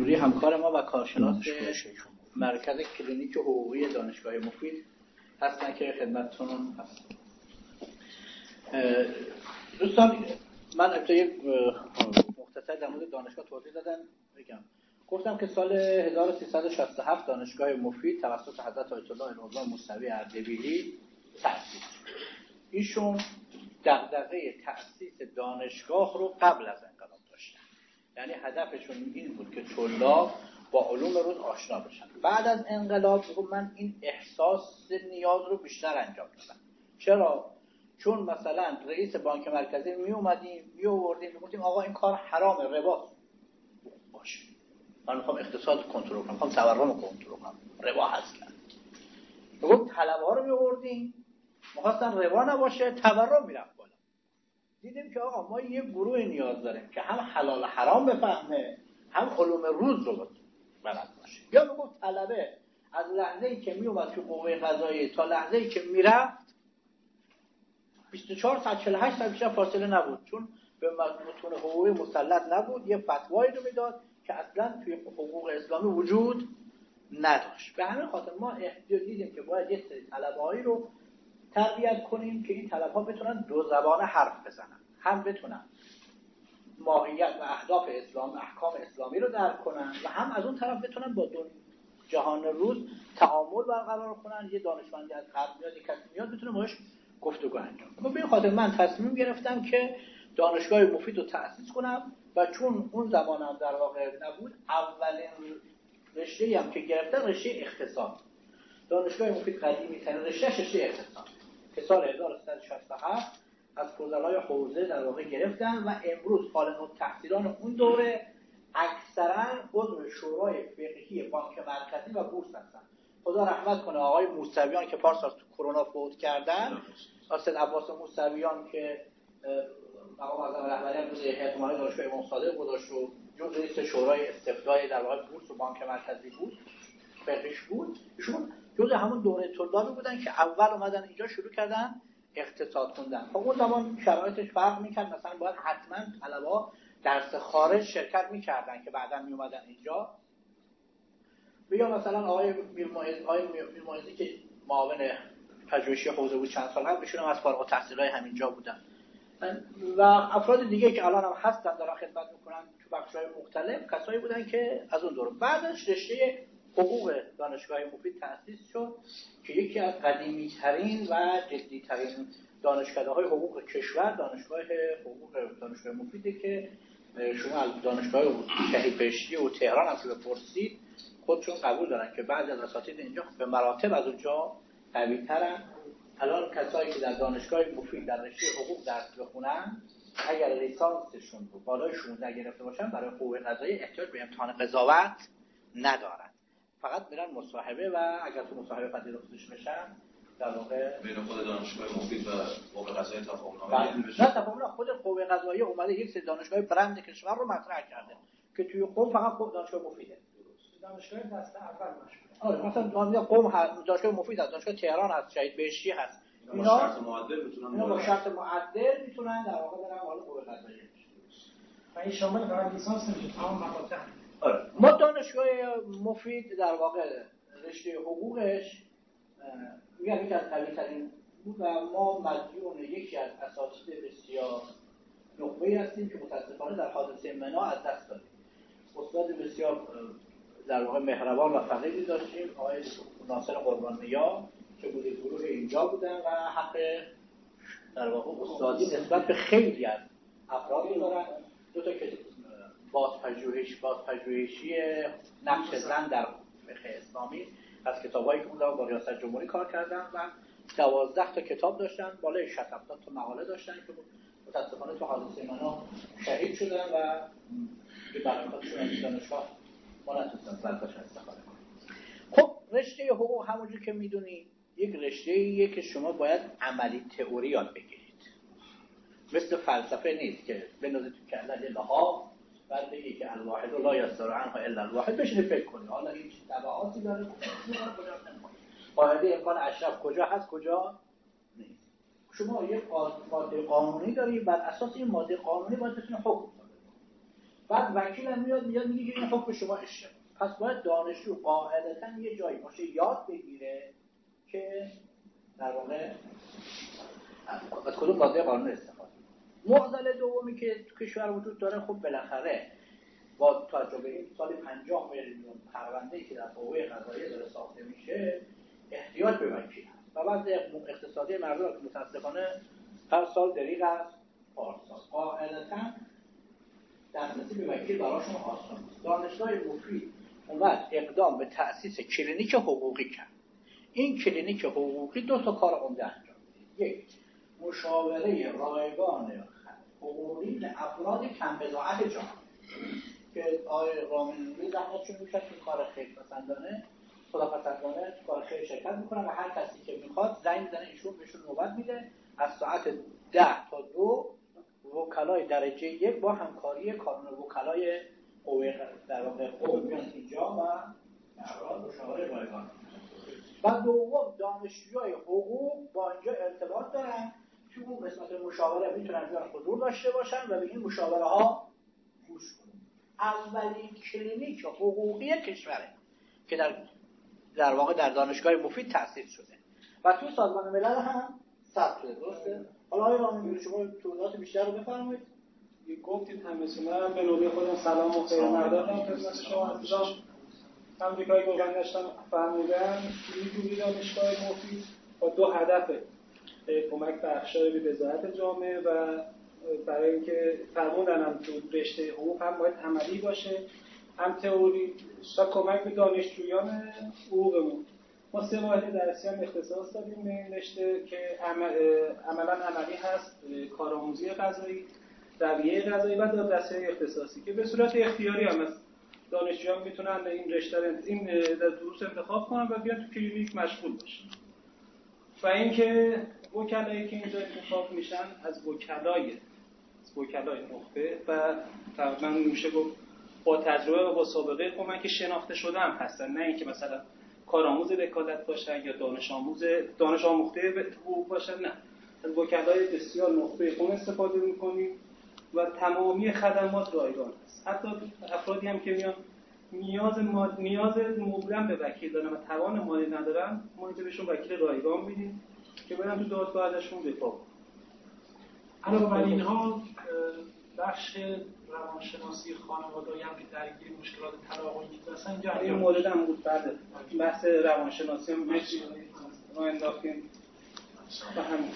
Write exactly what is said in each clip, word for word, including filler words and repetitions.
منصوری همکار ما و کارشناس مرکز کلینیک حقوقی دانشگاه مفید هستن که خدمتتون هستن. دوستان من ابتدای مختصر در مورد دانشگاه توضیح دادم بگم. گفتم که سال هزار و سیصد و شصت و هفت دانشگاه مفید توسط حضرت آیت الله العظما موسوی اردبیلی تأسیس شد. ایشون دغدغه تأسیس دانشگاه رو قبل از انقلاب داشتن، یعنی هدفشون این بود که طلاب با علوم روز آشنا بشن. بعد از انقلاب من این احساس نیاز رو بیشتر انجام دادم. چرا؟ چون مثلا رئیس بانک مرکزی می اومدیم می آوردیم میگفتیم آقا این کار حرامه، ربا باشه، من میخوام اقتصاد کنترل کنم، میخوام تورم کنترل کنم، ربا هست. میگفت طلبه ها رو می آوردیم میخواستن ربا نباشه، تورم میرفت بالا. دیدیم که آقا ما یه گروه نیاز داریم که هم حلال حرام بفهمه، هم علوم روز رو بلد باشه. یا میگفت طلبه از لحظه‌ای که می اومد تو قوه قضاییه تا لحظه‌ای که میرفت بیست و چهار ساعت چهل و هشت ساعت بیشتر فاصله نبود، چون به متون حقوقی مسلط نبود. یه فتوایی رو میداد که اصلا توی حقوق اسلامی وجود نداشت. به همین خاطر ما احتیاج دیدیم که باید یه سری طلبه‌هایی رو تربیت کنیم که این طلبه‌ها بتونن دو زبانه حرف بزنن، هم بتونن ماهیت و اهداف اسلام، احکام اسلامی رو درک کنن و هم از اون طرف بتونن با دون جهان روز تعامل برقرار کنن. یه دانشمندی از غرب میاد، یک کسی میاد، بتونه باهاش گفتگو انجام بده. به این خاطر من تصمیم گرفتم که دانشگاه مفید رو تأسیس کنم و چون اون زمانم در واقع نبود، اولین رشته‌ای هم که گرفتم رشته اقتصاد. دانشگاه مفید قدیمی ترین رشته رشته اقتصاد که سال هزار و سیصد و شصت و هفت از فضلای حوزه در واقع گرفتن و امروز فارغ التحصیلان اون دوره اکثرا عضو شورای فقهی بانک مرکزی و بورس هستن. خدا رحمت کنه آقای موسویان که پارسال تو کرونا فوت کردن، استاد عباس موسویان که مقام اعظم رهبری امروز هیئت مدیره دانشگاه امام صادق گذاشت و جزء رئیس شورای استفدای در واقع بورس و بانک مرکزی بود، فقهش بود. ایشون جزء همون دوره طلابی بودن که اول اومدن اینجا شروع کردن اقتصاد خوندن. خب اون زمان شرایطش فرق می‌کرد، مثلا باید حتما طلبه‌ها درس خارج شرکت می‌کردن که بعداً میومدن اینجا. بیا مثلا آقای میرمایز آقای میرمایزی که معاون پژوهشی حوزه بود چند سال قبل، ایشون هم از فارغ التحصیلای همینجا بودن و افراد دیگه که الان هم هستن دارن خدمت میکنن تو بخش‌های مختلف، کسایی بودن که از اون دوره. بعدش رشته حقوق دانشگاه مفید تأسیس شد که یکی از قدیمی ترین و جدی ترین دانشکده‌های حقوق کشور دانشگاه حقوق دانشگاه مفیده که شما از دانشگاه شهید بهشتی و تهران هم که بپرسید خودشون قبول دارن که بعضی از اساتید اینجا به مراتب از اونجا قوی‌ترن. الان کسایی که در دانشگاه مفید در رشته حقوق درس بخونن اگر لیسانسشون رو بالای شانزده گرفته باشن برای حقوق قضایی احتیاج به امتحان قضاوت ندارن، فقط میرن مصاحبه و اگر تو مصاحبه پذیرفتش بشن در واقع بین خود دانشگاه مفید و حقوق قضایی تفاهم‌نامه بشه. نه تفاهم خود حقوق قضایی اومده یک سری دانشگاه برند کشور رو مطرح کرده که توی قم فقط خود دانشگاه مفیده. دانشگاه دسته اول باشه. آره مثلا دانشگاه قم هست، دانشگاه مفید هست، دانشگاه تهران هست، شهید بهشتی هست. اینا با شرط معدل میتونن اینا با شرط معدل میتونن در واقع برن حال حقوق قضایی بشه. و این شامل فقط لیسانس نمیشه، تمام مقاطع. آره ما دانشگاه مفید در واقع رشته حقوقش میگم یکی از قوی‌ترین بود و ما مدیون یکی از اساتید بسیار نخبه‌ای هستیم که متاسفانه در حادثه منا از دست دادیم. استاد بسیار در واقع مهربان و فقیری داشتیم، آقای ناصر قربان نیا که بوده گروه اینجا بودن و حق در واقع استادی نسبت به خیلی از افراد دارن. دو تا که بازپژوهش بازپژوهشی نقش زن در فقه اسلامی از کتابایی که اون با ریاست جمهوری کار کردن و دوازده تا کتاب داشتن، بالای شصت هفتاد تا مقاله داشتن که متاسفانه تو حادثه منا شهید شدن و به برکاتشون از دانشگاه ما نتونستن سرکاش استفاده کنیم. خب رشته حقوق همونجور که میدونید یک رشته‌ایه که شما باید عملی تئوری یاد بگیرید. مثل فلسفه نیست که بنازید تو کله لها بعد بگی که الواحد لا یصدر عنه الا الواحد بشین فکر کنی حالا این چه تبعاتی داره کجا نمی‌خواد. قاعده امکان اشرف کجا هست کجا نیست. شما یک ماده قانونی داری، بر اساس این ماده قانونی باید بتونی حکم کنی. بعد وکیل هم میاد میاد میگه این حکم شما اشتباه. پس باید دانشجو قاعدتاً یه جایی باشه یاد بگیره که در واقع از کدوم قاضی قانون استفاده. معضل دومی که تو کشور وجود داره، خب بالاخره با تجربه این سال پنجاه میلیون پرونده‌ای که در حوزه قضایی داره ساخته میشه احتیاج به وکیل هست و وضع اقتصادی مردم که متاسفانه هر سال دریغ است پارسال قاعدتاً دسترسی به وکیل براشون آسان است. دانشگاه مفید اومد اقدام به تأسیس کلینیک حقوقی کرد. این کلینیک حقوقی دو تا کار عمده انجام میده. یک، مشاوره رایگان حقوقی به افراد کم بضاعت جامعه که آقای رامین نوری زحمتشون میکشن که کار خیرپسندانه خداپسندانه کار خیر شرکت میکنن و هر کسی که میخواد زنگ میزنه ایشون بهشون نوبت میده. از ساعت ده تا دو وکلای درجه یک با همکاری کانون وکلای قوه در واقع قوه میان اینجا و مشاوره رایگان. و دوم دانشجوهای حقوق با اینجا ارتباط دارن که اون قسمت مشاوره میتونن بیان حضور داشته باشن و به این مشاوره ها گوش کنن. اولین کلینیک حقوقی کشوره که در در واقع در دانشگاه مفید تأسیس شده و تو سازمان ملل هم ثبت شده. درسته؟ حالا آقای رامین شما توضیحات بیشتر رو بفرمایید. گفتید همه من به نوبه خودم سلام و خیر مقدم خدمت شما عزیزان. آمریکایی گفتن داشتم فرمودن توی دانشگاه مفید با دو هدف کمک به اقشار بی بضاعت جامعه و برای اینکه فرمودن هم تو رشته حقوق هم باید عملی باشه هم تئوری و کمک به دانشجویان حقوقمون. ما سه واحد درسی هم اختصاص دادیم به این رشته که عملاً عملی هست، کارآموزی قضایی، رویه قضایی و دادرسی اختصاصی که به صورت اختیاری هم هست. دانشجویان میتونن این رشته این دروس انتخاب کنن و بیان تو کلینیک مشغول باشن. و اینکه وکلایی که اینجا انتخاب میشن از وکلای از وکلای نخبه و تقریبا میشه گفت با تجربه و با سابقه کمک شناخته شده هم هستن، نه اینکه مثلا کارآموز وکالت باشن یا دانش آموز دانش آموخته به حقوق باشن. نه، از وکلای بسیار نخبه خون استفاده میکنیم و تمامی خدمات رایگان است. حتی افرادی هم که میان نیاز ما نیاز مبرم به وکیل دارن و توان مالی ندارن، ما اینجا بهشون وکیل رایگان میدیم که برن تو دادگاه ازشون دفاع کنن. علاوه بر اینها بخش روانشناسی خانواده‌ای هم که درگیر مشکلات طلاقی هستن اینجا این مورد هم بود. بعد بحث روانشناسی هم مشی رو انداختیم و همین.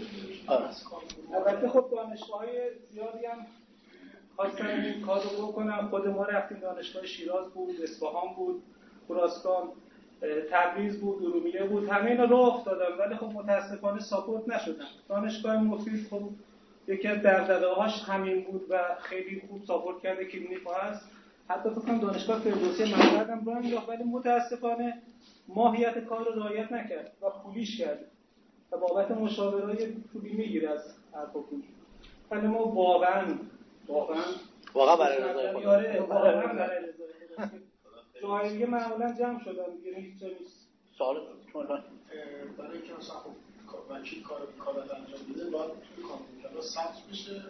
البته خب دانشگاه‌های زیادی هم خواستن این کار رو بکنن. خود ما رفتیم دانشگاه شیراز بود، اصفهان بود، خراسان، تبریز بود، ارومیه بود، همه اینا راه افتادن ولی خب متاسفانه ساپورت نشدن. دانشگاه مفید خب یکی از دغدغه‌هاش همین بود و خیلی خوب ساپورت کرده کلینیک هست. حتی فکر کنم دانشگاه فردوسی مشهد هم راه انداخت ولی متاسفانه ماهیت کار رو رعایت نکرد و پولیش کرد و بابت مشاورای پولی میگیره از هر حکومتی. ولی ما واقعا واقعا واقعا برای رضای خدا آره واقعا برای رضای خدا جای دیگه معمولا جمع شدن دیگه هیچ جا نیست. سوال شما برای اینکه مثلا خب وکیل کار کارات انجام بده باید توی کامپیوتر ثبت بشه.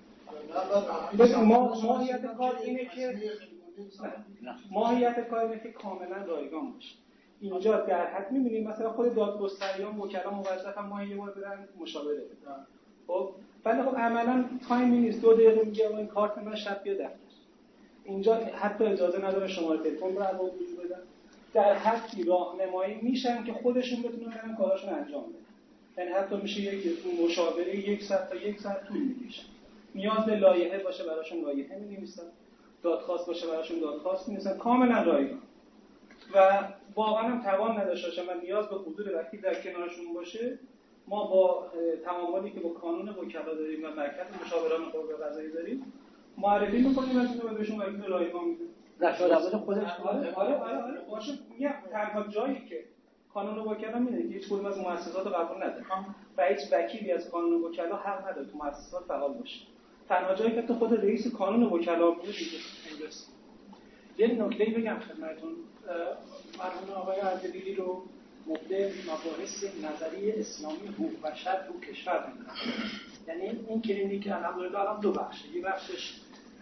ما ماهیت کار اینه که ماهیت کار اینه که کاملا رایگان باشه. اینجا در حد می‌بینیم مثلا خود دادگستریان وکلا موظفن ماهی یه بار برن مشاوره بدن. خب ولی خب عملاً تایمی نیست. دو دقیقه میگه این کارت من شب بیا دفتر. اینجا حتی اجازه نداره شماره تلفن رو از وجود بدن. در حدی راهنمایی میشن که خودشون بتونن برن کاراشون انجام بدن. یعنی حتی میشه یک مشاوره یک ساعت تا یک ساعت طول میکشه. نیاز به لایحه باشه براشون لایحه می‌نویسن. دادخواست باشه براشون دادخواست می‌نویسن. کاملا رایگان. و واقعا هم توان نداشته باشن و نیاز به حضور وکیل در کنارشون باشه. ما با تعاملی که با کانون وکلا داریم و مرکز مشاوران قوه قضایی داریم معرفی می‌کنیم از اینو بهشون وکیل رایگان میدیم. رشاد خودش آره آره آره باشه. میگم تنها جایی که کانون وکلا میده که هیچ کدوم از مؤسسات قبول نداره و هیچ وکیلی از کانون وکلا حق نداره تو مؤسسات فعال باشه. تنها جایی که تو خود رئیس کانون وکلا میده اینجاست. یه نکته‌ای بگم خدمتتون. مرحوم آقای اردبیلی رو مبدع مباحث نظری اسلامی حقوق بشر تو کشور می‌دونن. یعنی این کلینیک الحمدلله الان دو بخشه. یه بخشش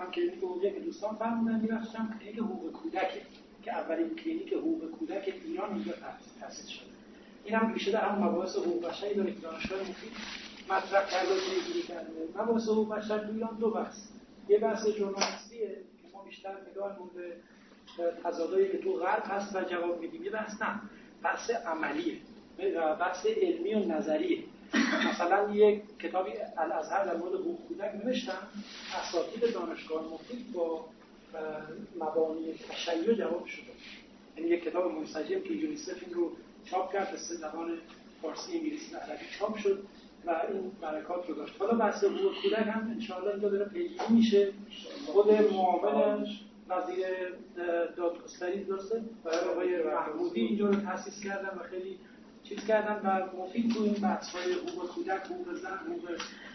هم کلینیک حقوقی که دوستان فرمودن می‌رفتم هم کلینیک حقوق کودکه که اولین کلینیک حقوق کودک ایران اینجا تأسیس شده. این هم ریشه در همون مباحث حقوق بشری داره که دانشگاه مفید مطرح کرده و پیگیری کرده. مباحث حقوق بشر تو ایران دو بحث، یه بحث ژورنالیستیه که ما بیشتر نگاهمون به تضادایی که تو غرب هست و جواب میدیم، یه بحث نه، بحث عملیه و بحث علمی و نظریه. مثلا یک کتابی الازهر در مورد حقوق کودک نوشتم، اساتید دانشگاه مفید با مبانی تشیع جواب شده. یعنی یک کتاب منسجم که یونیسف این رو چاپ کرد، به سه زبان فارسی، انگلیسی و عربی چاپ شد و این برکات رو داشت. حالا بحث حقوق کودک هم انشاءالله اینجا داره پیگیری میشه. خود معاون وزیر دادگستری درسته و آقای محمودی اینجا رو تأسیس کردن و خیلی چیز کردن و مفید تو این بحث‌های حقوق کودک، حقوق زن، حقوق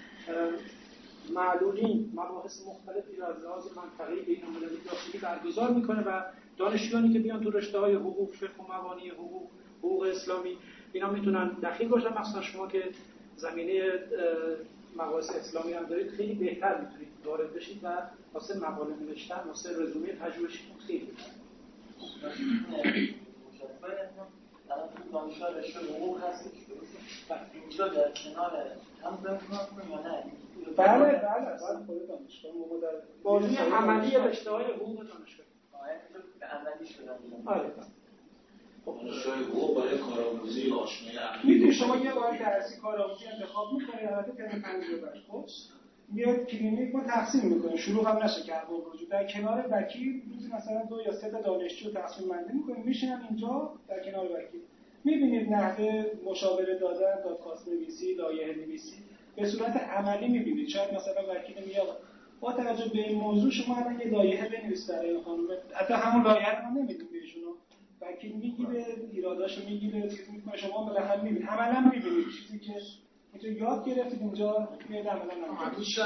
معلولین، مباحث مختلفی را از لحاظ منطقه‌ای بین‌المللی داخلی برگزار میکنه و دانشجویانی که بیان تو رشته‌های حقوق، فقه و مبانی حقوق، حقوق اسلامی، اینا میتونن دخیل باشن. مثلا شما که زمینه مباحث اسلامی هم دارید خیلی بهتر میتونید وارد بشید و واسه مقاله نوشتن، واسه رزومه پژوهشیتون خیلی بهتره. الان تو دانشگاه رشته حقوق هستی که اینجا در کنار هم بکنم یا نه؟ بله بله بله خود دانشگاه ما در بازی عملی رشته‌های حقوق دانشگاه به عملی شدن. آره. دانشگاه حقوق برای کارآموزی آشنایی عملی. میدونی شما یه بار درسی کارآموزی انتخاب می‌کنید، البته ترم پنجاه خب میاد کلینیک ما تقسیم می‌کنه، شروع هم نشه کرد با وجود در کنار وکیل روزی مثلا دو یا سه تا دانشجو تقسیم بندی می‌کنیم، میشینن اینجا در کنار وکیل. می‌بینید نحوه مشاوره دادن، دادخواست نویسی، لایحه نویسی به صورت عملی می‌بینید. شاید مثلا وکیل میاد با توجه به این موضوع شما الان یه لایحه بنویس برای خانم، حتی همون لایحه رو ما نمیدیم بهشون، وکیل میگیره ایراداشو میگیره چیز میکنه، شما بالاخره میبینید، عملا میبینید چیزی که اینجا یاد گرفتید اینجا میاد عملا انجام میشه.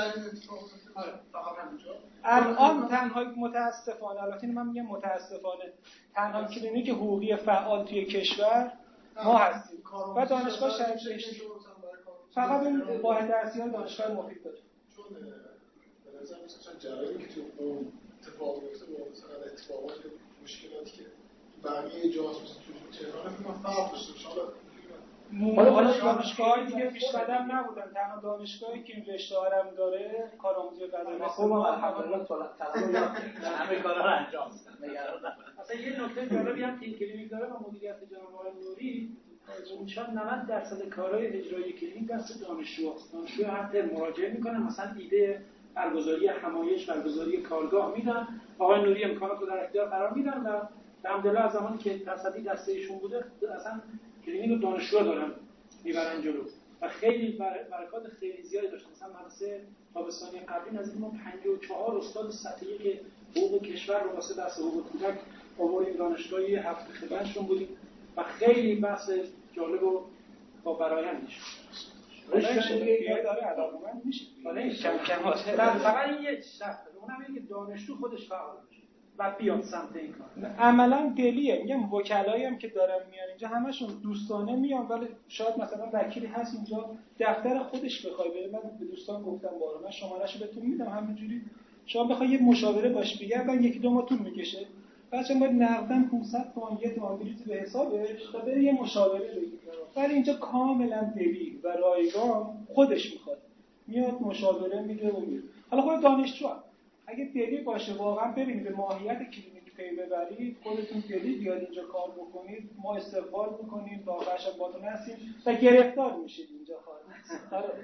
الان تنها متاسفانه، البته من میگم متاسفانه، تنها کلینیک حقوقی فعال توی کشور ما هستیم و دانشگاه شریف بهشتی فقط این واحد درسی های دانشگاه مفید داره. چون به نظر مثلا جریانی که تو اون اتفاق میفته با مثلا اتفاقات مشکلاتی که بقیه جاها مثلا تو تهران فکر کنم فرق داشته باشه. حالا دانشگاه‌های دیگه پیش قدم نبودن، تنها دانشگاهی که این رشته ها رو داره کارآموزی قضایی مثل ما الحمدلله طلبا یاد گرفتن، همه کارا رو انجام میدن. اصلا یه نکته جالبی هم که این کلینیک داره و مدیریت جناب آقای نوری، شاید نود درصد کارهای اجرایی کلینیک دست دانشجوست. دانشجو هر ترم مراجعه میکنن، مثلا ایده برگزاری همایش، برگزاری کارگاه میدن، آقای نوری امکانات رو در اختیار قرار میدن و الحمدلله از زمانی که تصدی دسته ایشون بوده اصلا کلینیک رو دانشجو دارن میبرن جلو و خیلی برکات خیلی زیادی داشت. مثلا مدرسه تابستانی قبلی نزدیک ما پنجاه و چهار استاد سطحی که حقوق کشور رو واسه درس حقوق کودک آوردیم دانشگاهی، هفته خدمتشون بودیم و خیلی بحث جالب و با برآیندش. رشته دیگه داره علاقه‌مند میشه. ولی کم کم هست. فقط این یه شرط داره، اونم اینه که دانشجو خودش فعال بشه و بیاد سمت این کار. عملاً دلیه. میگم وکلایی هم که دارن میان اینجا همشون دوستانه میان، ولی شاید مثلا وکیلی هست اینجا دفتر خودش بخوای بره. من به دوستان گفتم بارا من شمارهشو بهتون میدم، همینجوری شما بخوای یه مشاوره باش بگردن یکی دو ماه طول میکشه. بچه‌ها باید نقداً پانصد تومان یه تومان بریزی به حسابش تا بره یه مشاوره بگیره. ولی اینجا کاملاً دلی و رایگان خودش میخواد. میاد مشاوره میده و میره. حالا خود دانشجو هم اگه دلی باشه واقعا ببینید به ماهیت کلینیک پی ببرید، خودتون دلی بیاد اینجا کار بکنید، ما استقبال می‌کنیم، تا آخرش باهاتون هستیم و گرفتار میشید اینجا خارج. آره.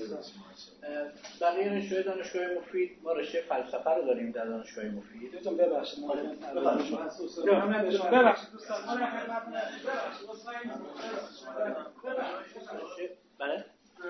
بقیه رشته دانشگاه مفید ما رشته فلسفه رو داریم در دانشگاه مفید. دوستان ببخشید ما ببخشید ببخشید دوستان ما ببخشید بله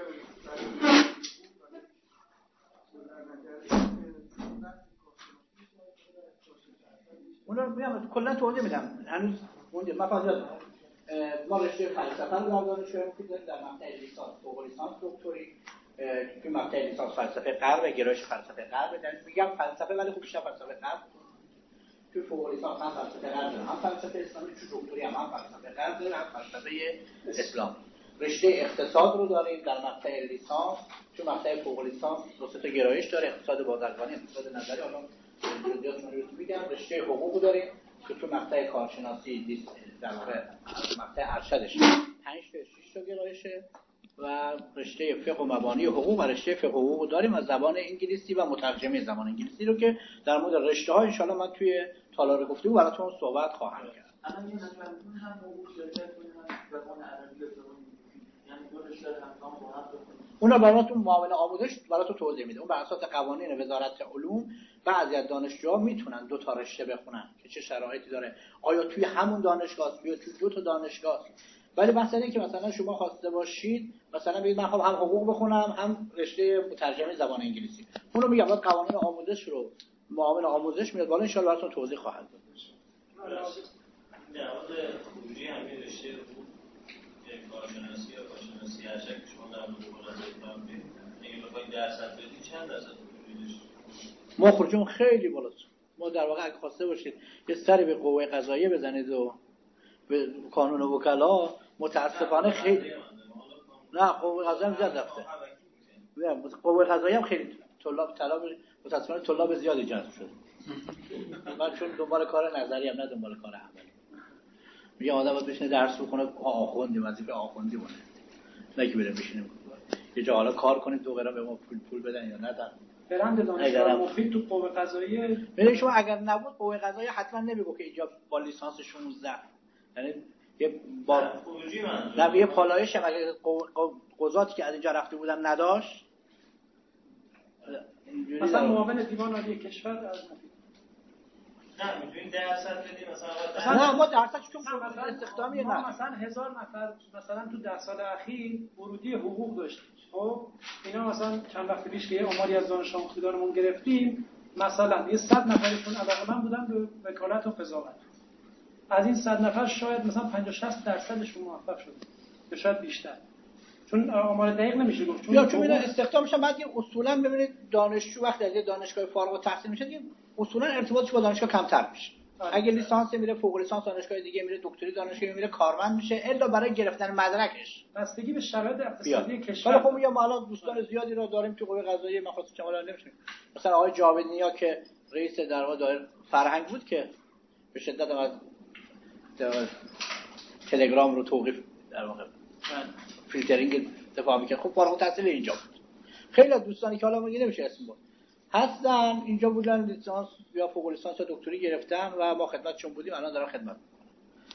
اونا میام کلا توضیح میدم. هنوز اونجا من فقط ما رشته فلسفه رو در دانشگاه مفید داریم در مقطع لیسانس، فوق لیسانس، دکتری. توی مقطع لیسانس فلسفه غرب و گرایش فلسفه غرب، میگم فلسفه ولی خوب بیشتر فلسفه غرب. توی فوق لیسانس هم فلسفه غرب، هم فلسفه اسلامی، توی دکتری هم هم فلسفه غرب، هم فلسفه اسلام. رشته اقتصاد رو داریم در مقطع لیسانس، چون مقطع فوق لیسانس دو سه تا گرایش داره، اقتصاد بازرگانی، اقتصاد نظری، حالا جزئیاتش رو میگم. رشته حقوق داریم که تو مقطع کارشناسی در واقع مقطع ارشدش پنج تا شش تا گرایشه و رشته فقه و مبانی حقوق و رشته فقه و حقوق داریم از زبان انگلیسی و مترجمه زبان انگلیسی رو که در مورد رشته ها ان شاء الله من توی تالار گفتگو براتون صحبت خواهم کرد. الان این مثلا هم حقوق شرکت کنیم زبان عربی و زبان انگلیسی، یعنی دو رشته همزمان با هم بخونیم. اونا براتون معاون آموزش براتون توضیح میده. اون بر اساس قوانین وزارت علوم بعضی از دانشجوها میتونن دو تا رشته بخونن که چه شرایطی داره، آیا توی همون دانشگاه است یا توی دو تا دانشگاه است. ولی مثلا اینکه مثلا شما خواسته باشید مثلا بگید من خب هم حقوق بخونم هم رشته مترجمه زبان انگلیسی، اونو میگم بعد قوانین آموزش رو معاون آموزش میاد بالا ان شاء الله براتون توضیح خواهد داد. در مورد خروجی همین رشته کارشناسی یا کارشناسی هر شکل شما در مورد خودتون میگید اگه بخواید درصد بدید چند درصد خروجی ما خروجمون خیلی بالاست. ما در واقع اگه خواسته باشید یه سری به قوه قضاییه بزنید و به کانون وکلا متاسفانه خیلی نه قوه قضاییه هم زیاد رفته. نه قوه قضاییه هم خیلی طلاب طلب متاسفانه طلاب زیادی جذب شده. من چون دنبال کار نظری هم نه دنبال کار عملی. میگم آدم باید بشینه درس بخونه، آخوندی وظیفه آخوندی مونه. نه که بره بشینه یه جا حالا کار کنید دو قرار به ما پول پول بدن یا ندن. برند دانشگاه مفید تو قوه قضاییه. ببین شما اگر نبود قوه قضاییه حتما نمیگه که اینجا با لیسانس شانزده یعنی یه با خروجی من نه یه پالایش هم اگه قضاتی که از اینجا رفته بودن نداشت مثلا معاون دیوان عالی کشور از مفید نه میتونید درصد بدید مثلا نه ما درصد چون استخدامی ما مثلا هزار نفر مثلا تو ده سال اخیر ورودی حقوق داشتیم. خب اینا مثلا چند وقت پیش که یه آماری از دانش آموختگانمون گرفتیم مثلا یه صد نفرشون علاقه‌مند بودن به وکالت و قضاوت. از این صد نفر شاید مثلا پنجاه شصت درصدشون موفق شد یا شاید بیشتر، چون آمار دقیق نمیشه گفت چون یا چون اینا استخدام میشن. بعد اصولا ببینید دانشجو وقتی از دانشگاه فارغ التحصیل میشه دیگه اصولا ارتباطش با دانشگاه کمتر میشه. اگه لیسانس میره فوق لیسانس دانشگاه دیگه میره، دکتری دانشگاه میره، کارمند میشه الا برای گرفتن مدرکش بستگی به شرایط اقتصادی کشور. حالا خب میگم ما الان دوستان زیادی رو داریم تو قوه قضاییه، من خواستم چه حالا نمیشیم مثلا آقای جاوید نیا که رئیس در واقع دایر فرهنگ بود که به شدت از تلگرام رو توقیف در واقع فیلترینگ دفاع میکنه. خب فارغ التحصیل اینجا بود. خیلی از دوستانی که حالا میگه نمیشه اسم بود هستن اینجا بودن لیسانس یا فوق لیسانس یا دکتری گرفتن و ما خدمتشون بودیم، الان دارن خدمت